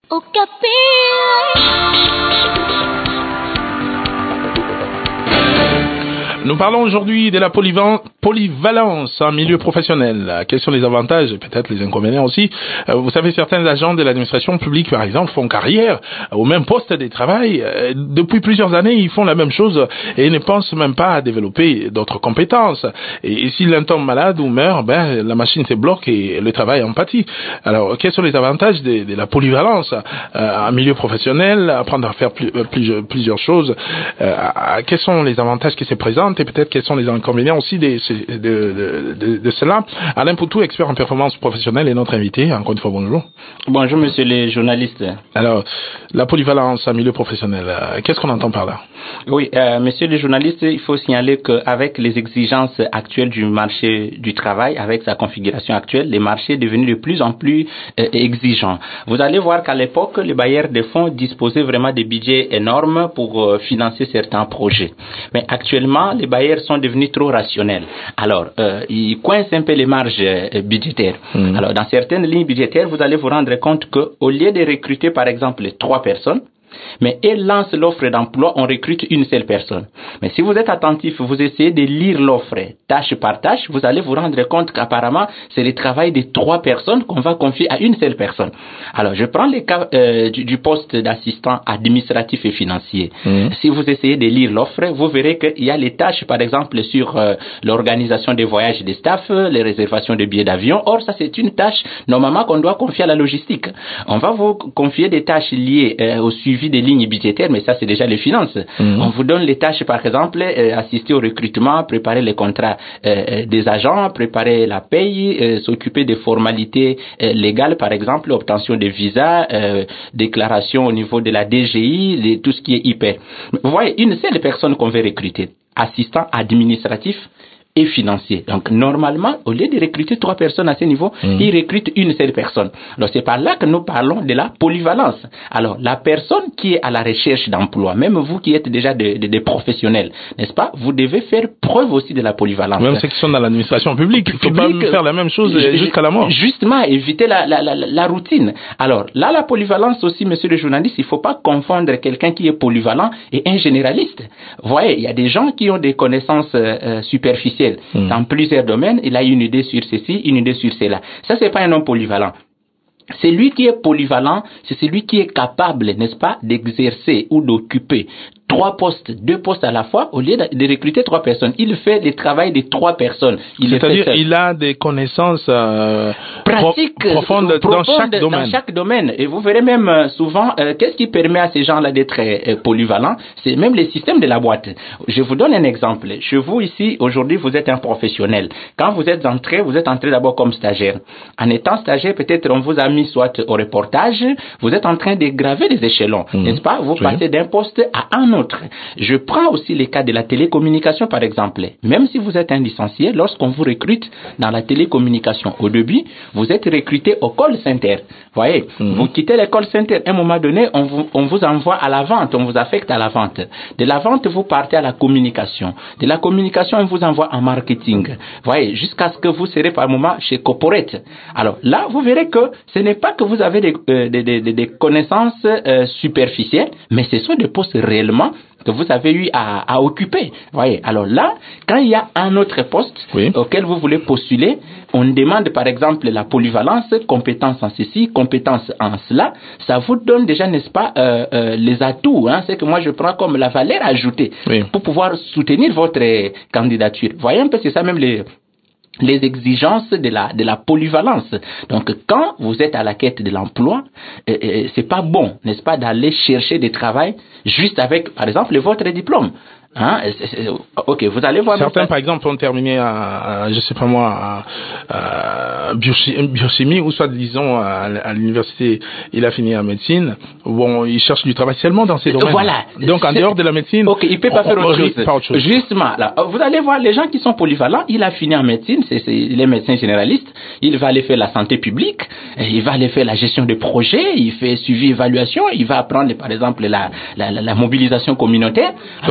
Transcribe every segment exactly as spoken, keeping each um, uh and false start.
Nous parlons aujourd'hui de la polyvalence en milieu professionnel. Quels sont les avantages et peut-être les inconvénients aussi? Vous savez, certains agents de l'administration publique, par exemple, font carrière au même poste de travail. Depuis plusieurs années, ils font la même chose et ne pensent même pas à développer d'autres compétences. Et si l'un tombe malade ou meurt, ben, la machine se bloque et le travail en pâtit. Alors, quels sont les avantages de, de la polyvalence euh, en milieu professionnel? Apprendre à faire plus, plus, plusieurs choses. Euh, quels sont les avantages qui se présentent? Et peut-être quels sont les inconvénients aussi de, de, de, de, de cela. Alain Poutou, expert en performance professionnelle, est notre invité. Encore une fois, bonjour. Bonjour, monsieur les journalistes. Alors, la polyvalence en milieu professionnel, qu'est-ce qu'on entend par là? Oui, euh, monsieur les journalistes, il faut signaler qu'avec les exigences actuelles du marché du travail, avec sa configuration actuelle, les marchés sont devenus de plus en plus euh, exigeants. Vous allez voir qu'à l'époque, les bailleurs de fonds disposaient vraiment de budgets énormes pour euh, financer certains projets. Mais actuellement, les bailleurs sont devenus trop rationnels. Alors, euh, ils coincent un peu les marges euh, budgétaires. Mmh. Alors, dans certaines lignes budgétaires, vous allez vous rendre compte qu'au lieu de recruter, par exemple, trois personnes, mais elle lance l'offre d'emploi, on recrute une seule personne. Mais si vous êtes attentif, vous essayez de lire l'offre tâche par tâche, vous allez vous rendre compte qu'apparemment, c'est le travail de trois personnes qu'on va confier à une seule personne. Alors, je prends le cas euh, du, du poste d'assistant administratif et financier. Mmh. Si vous essayez de lire l'offre, vous verrez qu'il y a les tâches, par exemple, sur euh, l'organisation des voyages des staffs, les réservations de billets d'avion. Or, ça, c'est une tâche, normalement, qu'on doit confier à la logistique. On va vous confier des tâches liées euh, au suivi des lignes budgétaires, mais ça c'est déjà les finances. Mmh. On vous donne les tâches, par exemple, euh, assister au recrutement, préparer les contrats euh, des agents, préparer la paye, euh, s'occuper des formalités euh, légales, par exemple, obtention de visas, euh, déclaration au niveau de la D G I, de tout ce qui est I P. Vous voyez, une seule personne qu'on veut recruter, assistant administratif et financier. Donc, normalement, au lieu de recruter trois personnes à ce niveau, mmh. ils recrutent une seule personne. Alors, c'est par là que nous parlons de la polyvalence. Alors, la personne qui est à la recherche d'emploi, même vous qui êtes déjà des de, de professionnels, n'est-ce pas, vous devez faire preuve aussi de la polyvalence. Même ceux qui sont dans l'administration publique, il ne faut pas faire la même chose je, jusqu'à la mort. Justement, éviter la, la, la, la routine. Alors, là, la polyvalence aussi, monsieur le journaliste, il ne faut pas confondre quelqu'un qui est polyvalent et un généraliste. Vous voyez, il y a des gens qui ont des connaissances euh, superficielles dans plusieurs domaines, il a une idée sur ceci, une idée sur cela. Ça, c'est pas un homme polyvalent. Celui qui est polyvalent, c'est celui qui est capable, n'est-ce pas, d'exercer ou d'occuper trois postes, deux postes à la fois, au lieu de recruter trois personnes. Il fait le travail de trois personnes. C'est-à-dire il a des connaissances euh, pratiques pro profondes, profondes dans chaque domaine. Dans chaque domaine. Et vous verrez même euh, souvent, euh, qu'est-ce qui permet à ces gens-là d'être euh, polyvalents? C'est même les systèmes de la boîte. Je vous donne un exemple. Chez vous ici, aujourd'hui, vous êtes un professionnel. Quand vous êtes entré, vous êtes entré d'abord comme stagiaire. En étant stagiaire, peut-être on vous a mis soit au reportage, vous êtes en train de graver des échelons, mmh. n'est-ce pas? Vous oui. passez d'un poste à un autre. Je prends aussi les cas de la télécommunication, par exemple. Même si vous êtes un licencié, lorsqu'on vous recrute dans la télécommunication, au début, vous êtes recruté au call center. Vous voyez, mmh. vous quittez le call center, à un moment donné, on vous, on vous envoie à la vente, on vous affecte à la vente. De la vente, vous partez à la communication. De la communication, on vous envoie en marketing. Vous voyez, jusqu'à ce que vous serez par moment chez corporate. Alors là, vous verrez que ce n'est pas que vous avez des, euh, des, des, des connaissances euh, superficielles, mais ce sont des postes réellement que vous avez eu à, à occuper. Voyez. Alors là, quand il y a un autre poste oui. auquel vous voulez postuler, on demande par exemple la polyvalence, compétence en ceci, compétence en cela. Ça vous donne déjà, n'est-ce pas, euh, euh, les atouts. Hein, c'est que moi je prends comme la valeur ajoutée oui. pour pouvoir soutenir votre candidature. Voyez un peu, c'est ça même les les exigences de la de la polyvalence. Donc quand vous êtes à la quête de l'emploi, euh, euh, c'est pas bon, n'est-ce pas, d'aller chercher du travail juste avec, par exemple, votre diplôme. Hein, c'est, c'est, ok, vous allez voir. Certains, par exemple, ont terminé à, à je sais pas moi, à, à biochimie, ou soit, disons, à, à l'université, il a fini en médecine. Bon, il cherche du travail seulement dans ces domaines. Voilà. Donc, en dehors de la médecine. Ok, il peut pas on, faire autre, on, chose. pas autre chose. Justement, là, vous allez voir les gens qui sont polyvalents. Il a fini en médecine, c'est, c'est les médecins généralistes. Il va aller faire la santé publique. Il va aller faire la gestion de projets. Il fait suivi évaluation. Il va apprendre, par exemple, la, la, la, la mobilisation communautaire. Donc, Alors, il faut ouais.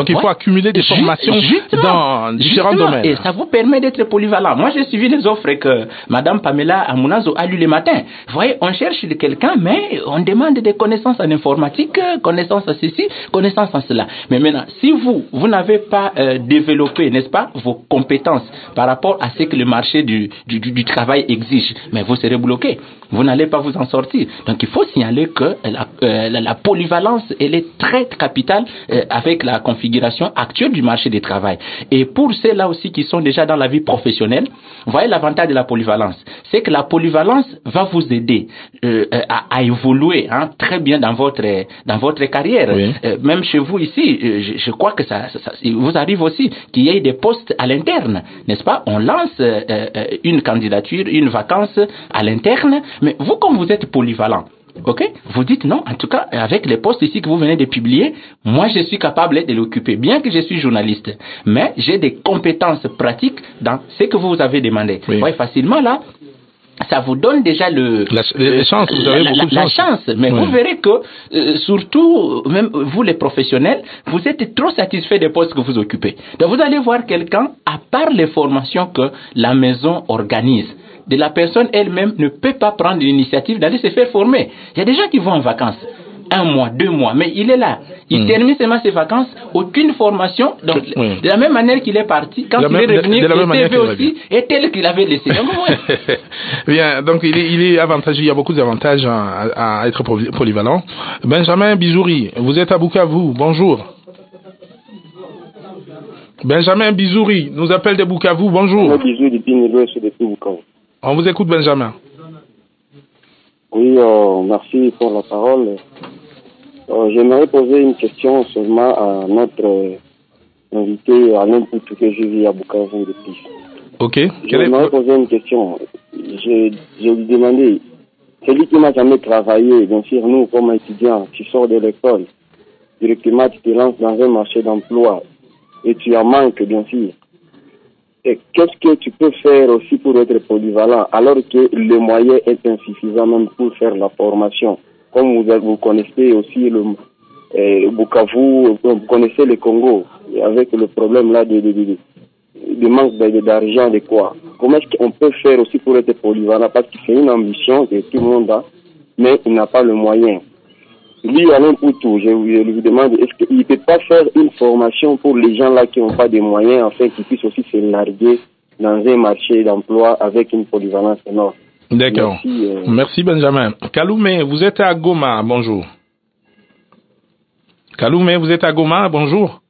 cumuler des formations justement, dans différents justement, domaines. Et ça vous permet d'être polyvalent. Moi, j'ai suivi les offres que Madame Pamela Amunazo a lues le matin. Vous voyez, on cherche quelqu'un, mais on demande des connaissances en informatique, connaissances en ceci, connaissances en cela. Mais maintenant, si vous, vous n'avez pas euh, développé, n'est-ce pas, vos compétences par rapport à ce que le marché du, du, du, du travail exige, mais vous serez bloqué. Vous n'allez pas vous en sortir. Donc, il faut signaler que la, euh, la, la polyvalence, elle est très capitale euh, avec la configuration actuelle du marché du travail. Et pour ceux-là aussi qui sont déjà dans la vie professionnelle, vous voyez l'avantage de la polyvalence, c'est que la polyvalence va vous aider euh, à, à évoluer hein, très bien dans votre dans votre carrière. Oui. Euh, même chez vous ici, je, je crois que ça, ça, ça vous arrive aussi qu'il y ait des postes à l'interne, n'est-ce pas? On lance euh, euh, une candidature, une vacance à l'interne, mais vous comme vous êtes polyvalent, ok, vous dites non, en tout cas, avec les postes ici que vous venez de publier, moi je suis capable de l'occuper, bien que je suis journaliste, mais j'ai des compétences pratiques dans ce que vous avez demandé. Oui. Vous voyez, facilement là, ça vous donne déjà le La, les chances, vous avez la, beaucoup de la, chance. la chance, mais oui. Vous verrez que euh, surtout, même vous les professionnels, vous êtes trop satisfaits des postes que vous occupez. Donc vous allez voir quelqu'un, à part les formations que la maison organise, de la personne elle-même ne peut pas prendre l'initiative d'aller se faire former. Il y a des gens qui vont en vacances. Un mois, deux mois, mais il est là. Il mmh. termine seulement ses vacances, aucune formation. Donc, mmh. de la même manière qu'il est parti, quand il même, est revenu, le C V aussi est tel qu'il avait laissé. Donc, ouais. Bien, donc il est, il est avantageux, il y a beaucoup d'avantages à, à être polyvalent. Benjamin Bizouri, vous êtes à Bukavu, bonjour. Benjamin Bizouri nous appelle de Bukavu, bonjour. On vous écoute, Benjamin. Oui, euh, merci pour la parole. Euh, J'aimerais poser une question seulement à notre euh, invité, à n'importe que je vis à Bukavu depuis. Ok. J'aimerais est... poser une question. Je, je lui demandais, celui qui n'a jamais travaillé, bien sûr, nous, comme étudiants, tu sors de l'école, directement tu te lances dans un marché d'emploi et tu en manques, bien sûr. Et qu'est-ce que tu peux faire aussi pour être polyvalent alors que le moyen est insuffisant même pour faire la formation? Comme vous, vous connaissez aussi le euh, Bukavu, vous connaissez le Congo, avec le problème là de, de, de, de manque d'argent, de quoi. Comment est-ce qu'on peut faire aussi pour être polyvalent? Parce que c'est une ambition que tout le monde a, mais il n'a pas le moyen. Lui, Alain Poutou, je lui demande, est-ce qu'il ne peut pas faire une formation pour les gens là qui n'ont pas de moyens, afin qu'ils puissent aussi se larguer dans un marché d'emploi avec une polyvalence énorme? D'accord. Merci, euh... Merci Benjamin. Kaloumé, vous êtes à Goma, bonjour. Kaloumé, vous êtes à Goma, bonjour.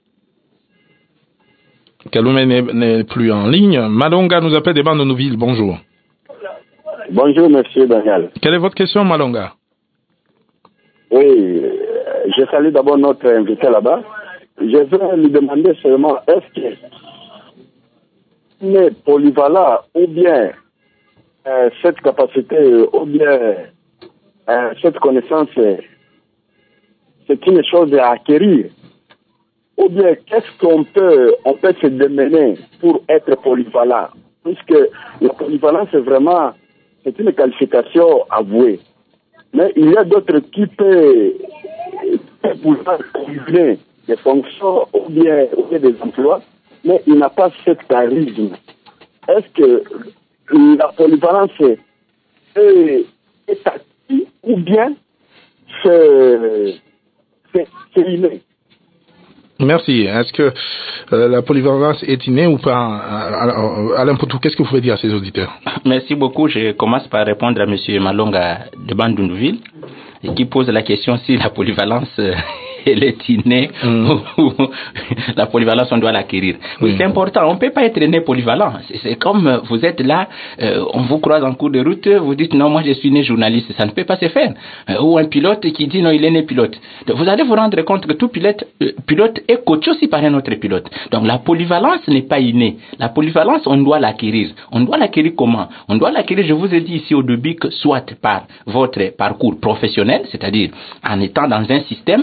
Kaloumé n'est plus en ligne. Malonga nous appelle des bandes de Nouville, bonjour. Bonjour, monsieur Daniel. Quelle est votre question, Malonga? Oui, je salue d'abord notre invité là-bas. Je veux lui demander seulement, est-ce qu'il est polyvalent ou bien euh, cette capacité ou bien euh, cette connaissance, c'est une chose à acquérir? Ou bien qu'est-ce qu'on peut, on peut se démener pour être polyvalent? Puisque la polyvalence, c'est vraiment, c'est une qualification avouée. Mais il y a d'autres qui peuvent pouvoir combiner des fonctions ou bien, ou bien des emplois, mais il n'a pas ce charisme. Est-ce que la polyvalence est, est acquise ou bien c'est inné? Merci. Est-ce que euh, la polyvalence est innée ou pas? Alain Poutou, qu'est-ce que vous pouvez dire à ces auditeurs? Merci beaucoup. Je commence par répondre à M. Malonga de Bandundouville, qui pose la question si la polyvalence euh, elle est innée mmh. ou la polyvalence on doit l'acquérir. Oui, mmh. C'est important. On ne peut pas être né polyvalent. C'est comme vous êtes là, euh, on vous croise en cours de route, vous dites non, moi je suis né journaliste. Ça ne peut pas se faire. Euh, ou un pilote qui dit non, il est né pilote. Donc, vous allez vous rendre compte que tout pilote, euh, pilote est coaché aussi par un autre pilote. Donc la polyvalence n'est pas innée. La polyvalence, on doit l'acquérir. On doit l'acquérir comment? On doit l'acquérir, je vous ai dit ici au début, que soit par votre parcours professionnel, c'est-à-dire en étant dans un système, vous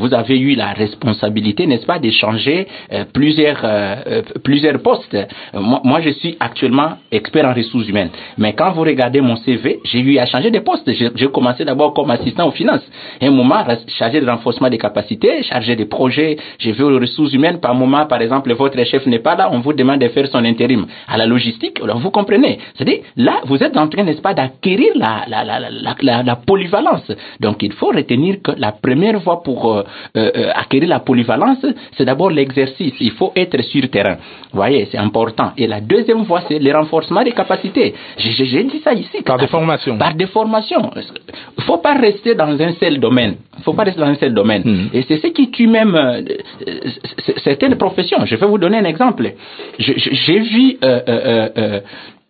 vous avez eu la responsabilité, n'est-ce pas, d'échanger euh, plusieurs euh, plusieurs postes. Euh, moi, moi, je suis actuellement expert en ressources humaines. Mais quand vous regardez mon C V, j'ai eu à changer de poste. J'ai, j'ai commencé d'abord comme assistant aux finances. Et un moment, chargé de renforcement des capacités, chargé de projets, j'ai vu aux ressources humaines. Par moment, par exemple, votre chef n'est pas là, on vous demande de faire son intérim. À la logistique, alors vous comprenez. C'est-à-dire, là, vous êtes en train, n'est-ce pas, d'acquérir la, la, la, la, la, la, la polyvalence. Donc, il faut retenir que la première voie pour euh, euh, acquérir la polyvalence, c'est d'abord l'exercice. Il faut être sur terrain. Vous voyez, c'est important. Et la deuxième voie, c'est le renforcement des capacités. J'ai, j'ai dit ça ici. Par des formations. Par des formations. Il ne faut pas rester dans un seul domaine. Il ne faut pas rester dans un seul domaine. Mmh. Et c'est ce qui tue même euh, certaines professions. Je vais vous donner un exemple. Je, je, j'ai vu... Euh, euh, euh,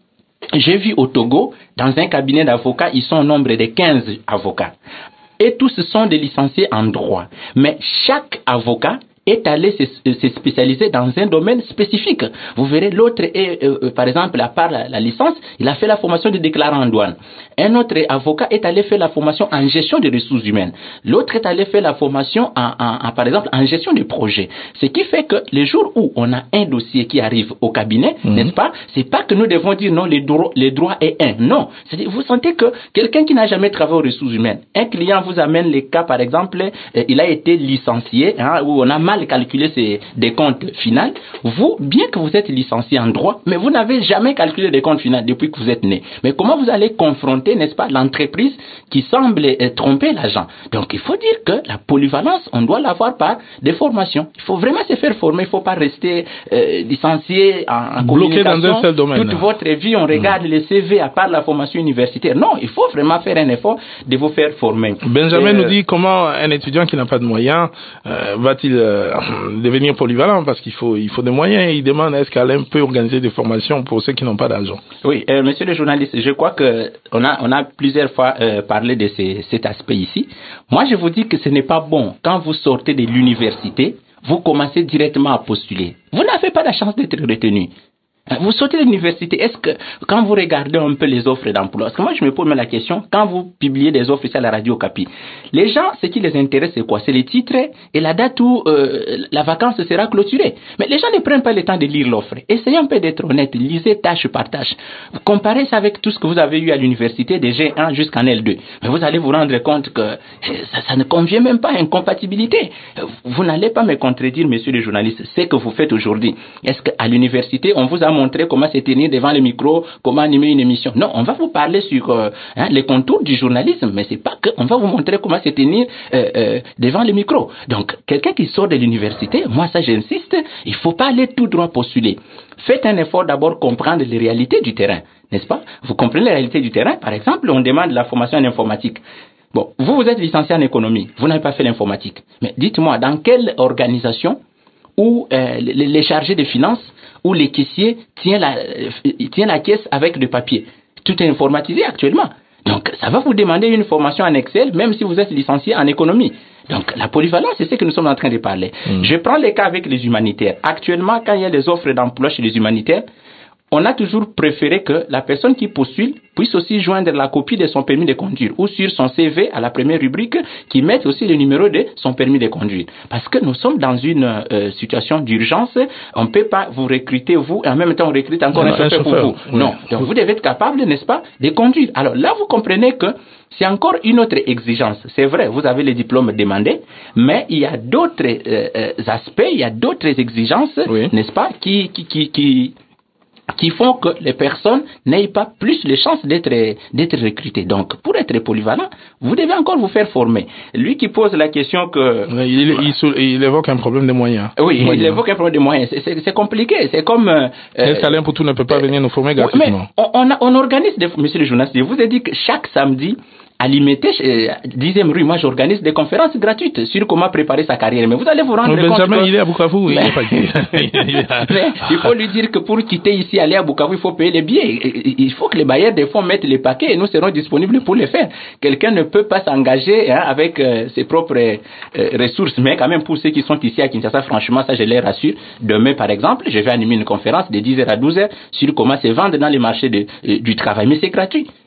J'ai vu au Togo, dans un cabinet d'avocats, ils sont au nombre de quinze avocats. Et tous sont des licenciés en droit. Mais chaque avocat est allé se, se spécialiser dans un domaine spécifique. Vous verrez, l'autre est, euh, par exemple, à part la, la licence, il a fait la formation de déclarant en douane. Un autre avocat est allé faire la formation en gestion des ressources humaines. L'autre est allé faire la formation, en, en, en, par exemple, en gestion des projets. Ce qui fait que les jours où on a un dossier qui arrive au cabinet, mmh. n'est-ce pas, c'est pas que nous devons dire non, les, dro- les droits est un. Non. C'est-à-dire, vous sentez que quelqu'un qui n'a jamais travaillé aux ressources humaines, un client vous amène les cas, par exemple, euh, il a été licencié, hein, où on a mal calculé ses décomptes finaux. Vous, bien que vous êtes licencié en droit, mais vous n'avez jamais calculé des comptes finaux depuis que vous êtes né. Mais comment vous allez confronter, n'est-ce pas, l'entreprise qui semble euh, tromper l'agent? Donc, il faut dire que la polyvalence, on doit l'avoir par des formations. Il faut vraiment se faire former. Il ne faut pas rester euh, licencié en, en bloqué dans un seul domaine. Toute votre vie, on regarde mmh. les C V à part la formation universitaire. Non, il faut vraiment faire un effort de vous faire former. Benjamin euh, nous dit comment un étudiant qui n'a pas de moyens euh, va-t-il euh, devenir polyvalent, parce qu'il faut, il faut des moyens. Il demande est-ce qu'Alain peut organiser des formations pour ceux qui n'ont pas d'argent. Oui, euh, monsieur le journaliste, je crois que on a, on a plusieurs fois euh, parlé de ces, cet aspect ici. Moi, je vous dis que ce n'est pas bon quand vous sortez de l'université, vous commencez directement à postuler. Vous n'avez pas la chance d'être retenu. Vous sortez de l'université, est-ce que, quand vous regardez un peu les offres d'emploi, parce que moi je me pose même la question, quand vous publiez des offres ici à la radio Capi, les gens, ce qui les intéresse, c'est quoi? C'est les titres et la date où euh, la vacance sera clôturée. Mais les gens ne prennent pas le temps de lire l'offre. Essayez un peu d'être honnête, lisez tâche par tâche. Comparez ça avec tout ce que vous avez eu à l'université, de G un jusqu'en L deux. Mais vous allez vous rendre compte que ça, ça ne convient même pas à incompatibilité. Vous n'allez pas me contredire, monsieur le journaliste, ce que vous faites aujourd'hui. Est-ce qu'à l'université, on vous a montrer comment se tenir devant le micro, comment animer une émission? Non, on va vous parler sur euh, hein, les contours du journalisme, mais c'est pas que on va vous montrer comment se tenir euh, euh, devant le micro. Donc, quelqu'un qui sort de l'université, moi ça j'insiste, il faut pas aller tout droit postuler. Faites un effort d'abord comprendre les réalités du terrain, n'est-ce pas? Vous comprenez les réalités du terrain? Par exemple, on demande la formation en informatique. Bon, vous, vous êtes licencié en économie, vous n'avez pas fait l'informatique. Mais dites-moi, dans quelle organisation où euh, les, les chargés des finances où les caissiers tiennent la, tient la caisse avec du papier. Tout est informatisé actuellement. Donc, ça va vous demander une formation en Excel, même si vous êtes licencié en économie. Donc, la polyvalence, c'est ce que nous sommes en train de parler. Mmh. Je prends les cas avec les humanitaires. Actuellement, quand il y a des offres d'emploi chez les humanitaires, on a toujours préféré que la personne qui postule puisse aussi joindre la copie de son permis de conduire ou sur son C V à la première rubrique qui mette aussi le numéro de son permis de conduire. Parce que nous sommes dans une euh, situation d'urgence, on ne peut pas vous recruter vous et en même temps on recrute encore non, un chauffeur pour vous. Oui. Non, donc vous devez être capable, n'est-ce pas, de conduire. Alors là, vous comprenez que c'est encore une autre exigence. C'est vrai, vous avez les diplômes demandés, mais il y a d'autres euh, aspects, il y a d'autres exigences, oui. n'est-ce pas, qui qui qui, qui qui font que les personnes n'aient pas plus les chances d'être, d'être recrutées. Donc, pour être polyvalent, vous devez encore vous faire former. Lui qui pose la question que... Il, il, il évoque un problème de moyens. Oui, moyens. il évoque un problème de moyens. C'est, c'est, c'est compliqué. C'est comme... Euh, Est-ce qu'Alain Poutou ne peut pas euh, venir nous former gratuitement? Mais on, on, a, on organise, des, monsieur le journaliste, je vous ai dit que chaque samedi, à l'Imité, dixième rue, moi j'organise des conférences gratuites sur comment préparer sa carrière. Mais vous allez vous rendre mais compte Benjamin, que... il est à Bukavu, mais... il est pas mais il faut lui dire que pour quitter ici, aller à Bukavu, il faut payer les billets. Il faut que les bailleurs des fonds mettent les paquets et nous serons disponibles pour les faire. Quelqu'un ne peut pas s'engager hein, avec euh, ses propres euh, ressources. Mais quand même, pour ceux qui sont ici à Kinshasa, franchement, ça je les rassure. Demain, par exemple, je vais animer une conférence de dix heures à douze heures sur comment se vendre dans les marchés de, euh, du travail. Mais c'est gratuit.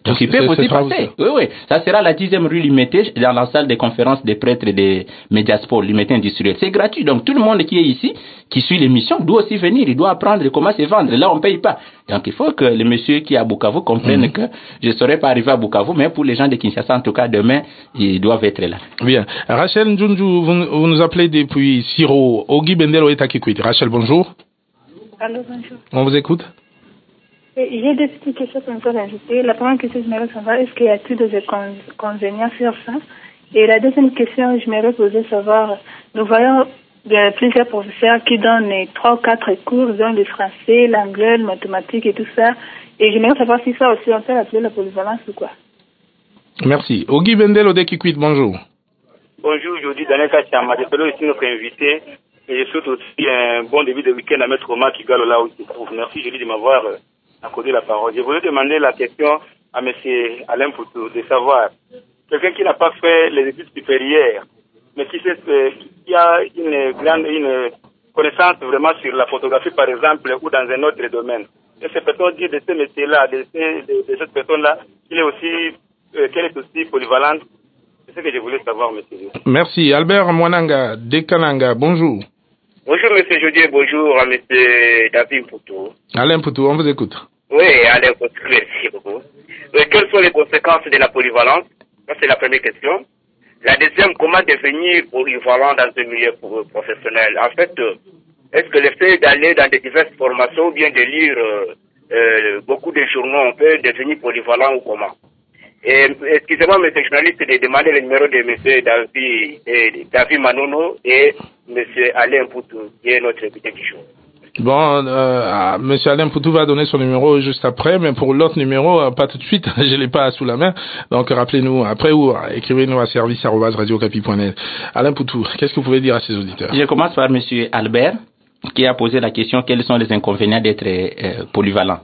Donc ils peuvent aussi passer. Oui, oui. Ça sera la dixième rue Limité, dans la salle de conférence des prêtres des Médiasport, Limité industriel. C'est gratuit. Donc tout le monde qui est ici, qui suit l'émission, doit aussi venir. Il doit apprendre comment se vendre. Là, on ne paye pas. Donc il faut que le monsieur qui est à Bukavu comprenne mmh. que je ne serai pas arrivé à Bukavu, mais pour les gens de Kinshasa, en tout cas, demain, ils doivent être là. Bien. Rachel Njunju, vous, vous nous appelez depuis Siro. Ogi Bendelo est à Kikwit. Rachel, bonjour. Allô, bonjour. On vous écoute. J'ai deux petites questions pour me rajouter. La première question, je me savoir est-ce qu'il y a tout de convénients sur ça? Et la deuxième question, je me poser savoir, nous voyons de plusieurs professeurs qui donnent trois ou quatre cours, dont le français, l'anglais, le mathématique et tout ça. Et j'aimerais savoir si ça aussi, on peut appeler la polyvalence ou quoi. Merci. Ogi Bendel Odekikwit, bonjour. Bonjour, aujourd'hui, Daniel Kachama, je suis ici notre invité. Et je souhaite aussi un bon début de week-end à Maître Omar Kigalo là où il se trouve. Merci, Julie, de m'avoir accordé la parole. Je voulais demander la question à M. Alain Poutou de savoir, quelqu'un qui n'a pas fait les études supérieures, mais qui, sait, qui a une grande une connaissance vraiment sur la photographie, par exemple, ou dans un autre domaine. Et cette personne dit de ce métier-là, de, de, de cette personne-là, qu'il est aussi, euh, qu'elle est aussi polyvalente. C'est ce que je voulais savoir, monsieur. Merci. Albert Mwananga, Dekananga, bonjour. Bonjour, monsieur Jodier, bonjour à monsieur David Poutou. Alain Poutou, on vous écoute. Oui, Alain Poutou, merci beaucoup. Euh, quelles sont les conséquences de la polyvalence? Ça, c'est la première question. La deuxième, comment devenir polyvalent dans un milieu professionnel? En fait, euh, est-ce que le fait d'aller dans des diverses formations ou bien de lire euh, euh, beaucoup de journaux, on peut devenir polyvalent ou comment? Et, excusez-moi, monsieur journaliste, de demander le numéro de monsieur David, eh, David Manono et monsieur Alain Poutou, qui est notre invité du jour. Bon, euh, monsieur Alain Poutou va donner son numéro juste après, mais pour l'autre numéro, euh, pas tout de suite, je l'ai pas sous la main. Donc rappelez-nous après ou écrivez-nous à service arobase radio okapi point net. Alain Poutou, qu'est-ce que vous pouvez dire à ces auditeurs? Je commence par monsieur Albert, qui a posé la question quels sont les inconvénients d'être euh, polyvalent.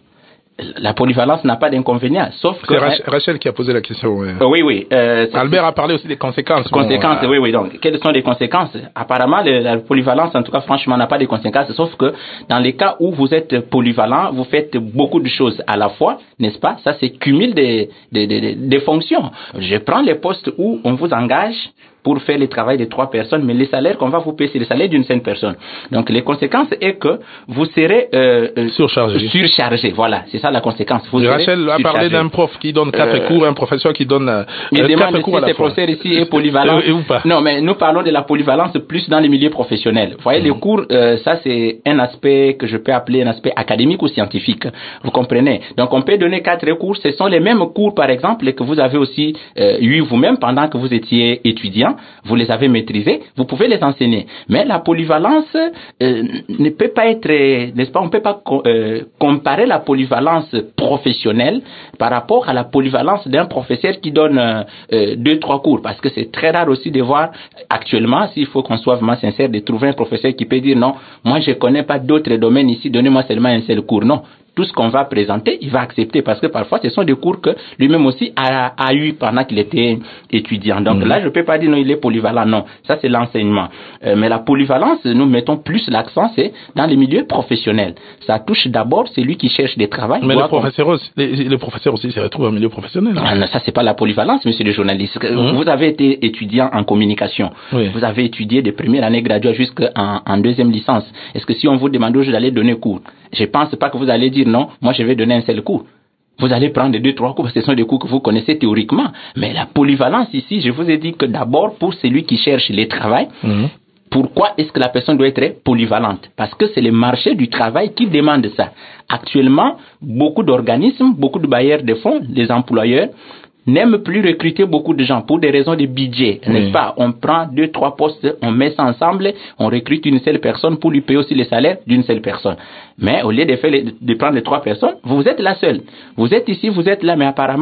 La polyvalence n'a pas d'inconvénient, sauf que... C'est Rachel, Rachel qui a posé la question. Ouais. Euh, oui, oui. Euh, Albert a parlé aussi des conséquences. Conséquences, bon, euh... oui, oui. Donc, quelles sont les conséquences? Apparemment, le, la polyvalence, en tout cas, franchement, n'a pas de conséquences, sauf que dans les cas où vous êtes polyvalent, vous faites beaucoup de choses à la fois, n'est-ce pas? Ça, c'est cumul des, des, des, des fonctions. Je prends les postes où on vous engage pour faire le travail de trois personnes, mais les salaires qu'on va vous payer, c'est le salaire d'une seule personne. Donc, les conséquences est que vous serez euh, surchargé. surchargé. Voilà, c'est ça la conséquence. Vous Rachel a parlé d'un prof qui donne quatre euh, cours, un professeur qui donne euh, quatre cours à la fois. Si ce professeur ici est polyvalent. ou pas. Non, mais nous parlons de la polyvalence plus dans les milieux professionnels. Vous voyez, mmh. les cours, euh, ça c'est un aspect que je peux appeler un aspect académique ou scientifique. Vous comprenez? Donc, on peut donner quatre cours. Ce sont les mêmes cours, par exemple, que vous avez aussi euh, eu vous-même pendant que vous étiez étudiant. Vous les avez maîtrisés, vous pouvez les enseigner. Mais la polyvalence euh, ne peut pas être, n'est-ce pas, on ne peut pas euh, comparer la polyvalence professionnelle par rapport à la polyvalence d'un professeur qui donne euh, deux, trois cours. Parce que c'est très rare aussi de voir actuellement, s'il faut qu'on soit vraiment sincère, de trouver un professeur qui peut dire non, moi je ne connais pas d'autres domaines ici, donnez-moi seulement un seul cours. Non. Tout ce qu'on va présenter, il va accepter parce que parfois ce sont des cours que lui-même aussi a, a eu pendant qu'il était étudiant. Donc mmh. là, je ne peux pas dire non, il est polyvalent. Non, ça c'est l'enseignement. Euh, mais la polyvalence, nous mettons plus l'accent, c'est dans les milieux professionnels. Ça touche d'abord celui qui cherche des travail. Mais les professeurs, aussi, les, les professeurs aussi se retrouvent en milieu professionnel. Ah, non, ça c'est pas la polyvalence, monsieur le journaliste. Mmh. Vous avez été étudiant en communication. Oui. Vous avez étudié de première année graduée jusqu'en en deuxième licence. Est-ce que si on vous demande aujourd'hui d'aller donner cours, je pense pas que vous allez dire non, moi je vais donner un seul cours. Vous allez prendre deux, trois cours parce que ce sont des cours que vous connaissez théoriquement. Mais la polyvalence ici, je vous ai dit que d'abord pour celui qui cherche le travail, mmh. pourquoi est-ce que la personne doit être polyvalente? Parce que c'est le marché du travail qui demande ça. Actuellement, beaucoup d'organismes, beaucoup de bailleurs de fonds, des employeurs, n'aiment plus recruter beaucoup de gens pour des raisons de budget, oui. n'est-ce pas? On prend deux, trois postes, on met ça ensemble, on recrute une seule personne pour lui payer aussi le salaire d'une seule personne. Mais au lieu de, faire les, de prendre les trois personnes, vous êtes la seule. Vous êtes ici, vous êtes là, mais apparemment,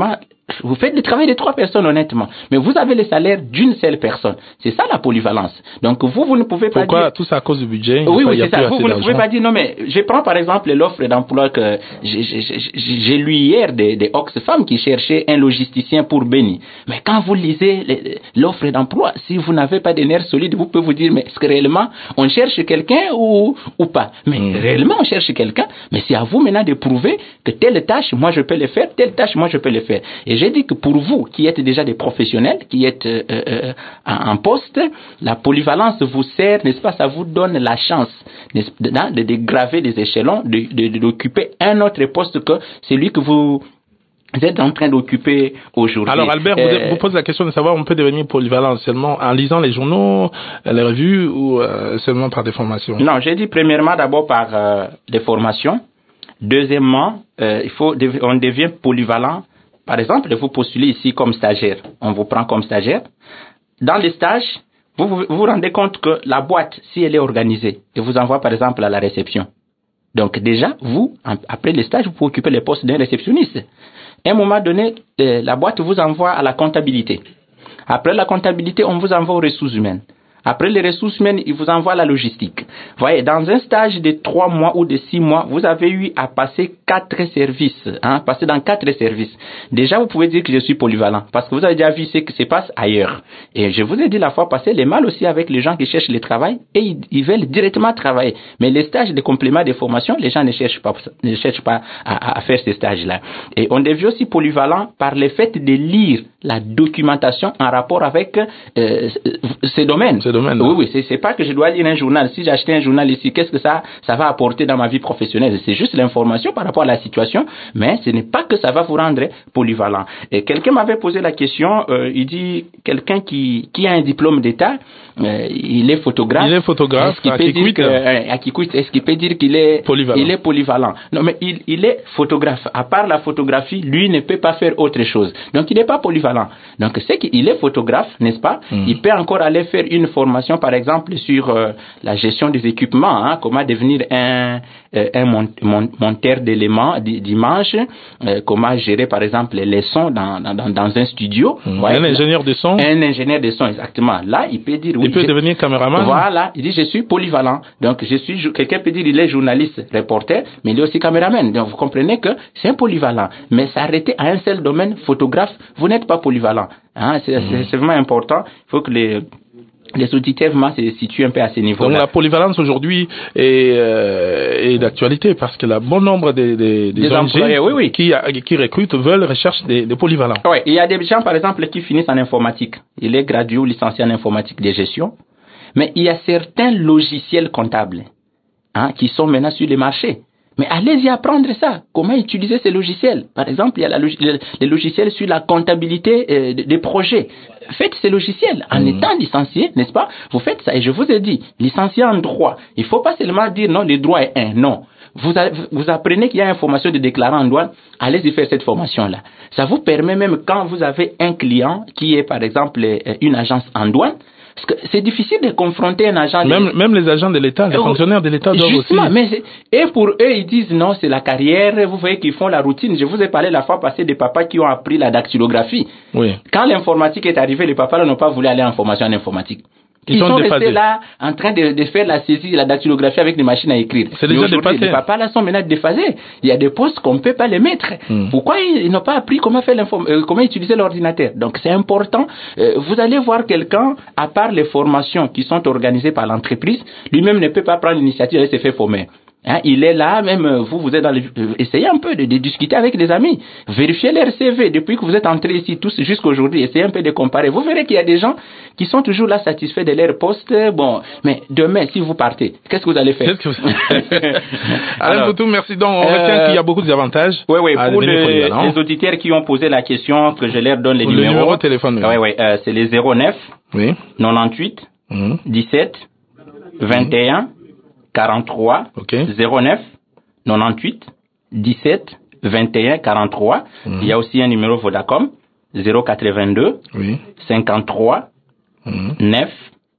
vous faites le travail de trois personnes, honnêtement. Mais vous avez le salaire d'une seule personne. C'est ça la polyvalence. Donc, vous, vous ne pouvez pas Pourquoi dire... tout ça à cause du budget? Oui, pas, oui, c'est ça. Vous, vous ne pouvez pas dire, non, mais je prends par exemple l'offre d'emploi que j'ai, j'ai, j'ai, j'ai lu hier des, des Oxfam qui cherchaient un logisticien pour Beni. Mais quand vous lisez les, l'offre d'emploi, si vous n'avez pas des nerfs solides, vous pouvez vous dire, mais est-ce que réellement on cherche quelqu'un ou, ou pas? Mais mmh. réellement on cherche quelqu'un, mais c'est à vous maintenant de prouver que telle tâche, moi je peux le faire, telle tâche, moi je peux le faire. Et j'ai dit que pour vous, qui êtes déjà des professionnels, qui êtes euh, euh, en poste, la polyvalence vous sert, n'est-ce pas, ça vous donne la chance de, de, de graver des échelons, de, de, de, d'occuper un autre poste que celui que vous êtes en train d'occuper aujourd'hui. Alors Albert, euh, vous, vous posez la question de savoir on peut devenir polyvalent seulement en lisant les journaux, les revues ou euh, seulement par des formations? Non, j'ai dit premièrement d'abord par euh, des formations. Deuxièmement, euh, il faut on devient polyvalent. Par exemple, vous postulez ici comme stagiaire. On vous prend comme stagiaire. Dans les stages, vous vous, vous rendez compte que la boîte, si elle est organisée, elle vous envoie par exemple à la réception. Donc déjà, vous, après les stages, vous pouvez occuper le poste d'un réceptionniste. À un moment donné, la boîte vous envoie à la comptabilité. Après la comptabilité, on vous envoie aux ressources humaines. Après les ressources humaines, ils vous envoient la logistique. Vous voyez, dans un stage de trois mois ou de six mois, vous avez eu à passer quatre services, hein, passer dans quatre services. Déjà, vous pouvez dire que je suis polyvalent, parce que vous avez déjà vu ce qui se passe ailleurs. Et je vous ai dit la fois passée, les mal aussi avec les gens qui cherchent le travail et ils, ils veulent directement travailler. Mais les stages de complément de formation, les gens ne cherchent pas, ne cherchent pas à, à faire ces stages-là. Et on devient aussi polyvalent par le fait de lire la documentation en rapport avec euh, ces domaines. Ces domaines. Oui, oui, c'est, c'est pas que je dois lire un journal. Si j'ai acheté un journal ici, qu'est-ce que ça, ça va apporter dans ma vie professionnelle? C'est juste l'information par rapport à la situation, mais ce n'est pas que ça va vous rendre polyvalent. Et quelqu'un m'avait posé la question, euh, il dit, quelqu'un qui, qui a un diplôme d'État, euh, il est photographe. Il est photographe, est-ce qu'il à peut dire que, euh, à Kikwit, est-ce qu'il peut dire qu'il est polyvalent? Il est polyvalent. Non, mais il, il est photographe. À part la photographie, lui ne peut pas faire autre chose. Donc, il n'est pas polyvalent. Donc, c'est qu'il est photographe, n'est-ce pas? Mm. Il peut encore aller faire une formation, par exemple, sur euh, la gestion des équipements, hein, comment devenir un, euh, un mont, mont, monteur d'éléments, d'images, euh, comment gérer, par exemple, les sons dans, dans, dans un studio. Mm. Ouais, un ingénieur de son. Un ingénieur de son, exactement. Là, il peut dire... Oui, il peut je, devenir caméraman. Voilà, il dit, je suis polyvalent. Donc, je suis... Quelqu'un peut dire, il est journaliste, reporter, mais il est aussi caméraman. Donc, vous comprenez que c'est un polyvalent. Mais s'arrêter à un seul domaine, photographe, vous n'êtes pas polyvalent. Hein, c'est, mm. c'est vraiment important. Il faut que les... les auditeurs se situent un peu à ce niveau-là. Donc la polyvalence aujourd'hui est, euh, est d'actualité parce que le bon nombre des, des, des, des O N G oui, oui. Qui, qui recrutent veulent rechercher des, des polyvalents. Oui, il y a des gens par exemple qui finissent en informatique. Il est gradué ou licencié en informatique de gestion, mais il y a certains logiciels comptables hein, qui sont maintenant sur les marchés. Mais allez-y apprendre ça. Comment utiliser ces logiciels? Par exemple, il y a la log- les logiciels sur la comptabilité euh, des projets. Faites ces logiciels en mmh. étant licencié, n'est-ce pas? Vous faites ça. Et je vous ai dit, licencié en droit. Il ne faut pas seulement dire non, le droit est un. Non. Vous, a, vous apprenez qu'il y a une formation de déclarant en douane. Allez-y faire cette formation-là. Ça vous permet même quand vous avez un client qui est, par exemple, une agence en douane. Parce que c'est difficile de confronter un agent. Même, de... même les agents de l'État, les euh, fonctionnaires de l'État doivent justement, aussi. Mais et pour eux, ils disent non, c'est la carrière. Vous voyez qu'ils font la routine. Je vous ai parlé la fois passée des papas qui ont appris la dactylographie. Oui. Quand l'informatique est arrivée, les papas n'ont pas voulu aller en formation en informatique. Ils, Ils sont, sont restés là en train de, de faire la saisie, la dactylographie avec des machines à écrire. C'est déjà dépassé. Les papas là sont maintenant déphasés. Il y a des postes qu'on ne peut pas les mettre. Hmm. Pourquoi ils, ils n'ont pas appris comment faire euh, comment utiliser l'ordinateur? Donc c'est important. Euh, vous allez voir quelqu'un, à part les formations qui sont organisées par l'entreprise, lui-même ne peut pas prendre l'initiative d'aller se faire former. Hein, il est là, même vous, vous êtes dans le... Essayez un peu de, de discuter avec des amis. Vérifiez leur C V depuis que vous êtes entrés ici tous jusqu'à aujourd'hui. Essayez un peu de comparer. Vous verrez qu'il y a des gens qui sont toujours là satisfaits de leur poste. Bon, mais demain, si vous partez, qu'est-ce que vous allez faire? Qu'est-ce que vous... Alain Boutou, merci. Donc, on euh... retient qu'il y a beaucoup d'avantages. Oui, oui. Pour les, les auditeurs qui ont posé la question, que je leur donne les pour numéros. Le numéro de téléphone. Oui, oui. Euh, c'est les zéro neuf oui. quatre-vingt-huit mmh. dix-sept vingt et un quarante-trois okay. zéro neuf quatre-vingt-huit dix-sept vingt et un quarante-trois. Mmh. Il y a aussi un numéro Vodacom zéro quatre-vingt-deux oui. cinquante-trois mmh. neuf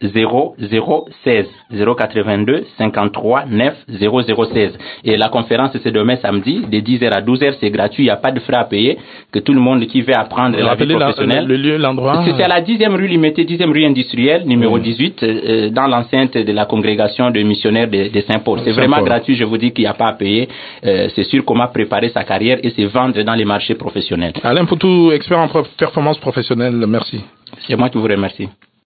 zéro zéro seize zéro quatre-vingt-deux cinquante-trois neuf zéro zéro seize. Et la conférence c'est demain samedi de dix heures à douze heures, c'est gratuit, il n'y a pas de frais à payer, que tout le monde qui veut apprendre la vie professionnelle. Le lieu, l'endroit. C'est à la dixième rue Limité, dixième rue industrielle, numéro oui. dix-huit, euh, dans l'enceinte de la congrégation de missionnaires de, de Saint-Paul. C'est Saint-Paul. Vraiment gratuit, je vous dis qu'il n'y a pas à payer. Euh, c'est sûr comment préparer sa carrière et se vendre dans les marchés professionnels. Alain Poutou, expert en performance professionnelle, merci. C'est moi qui vous remercie.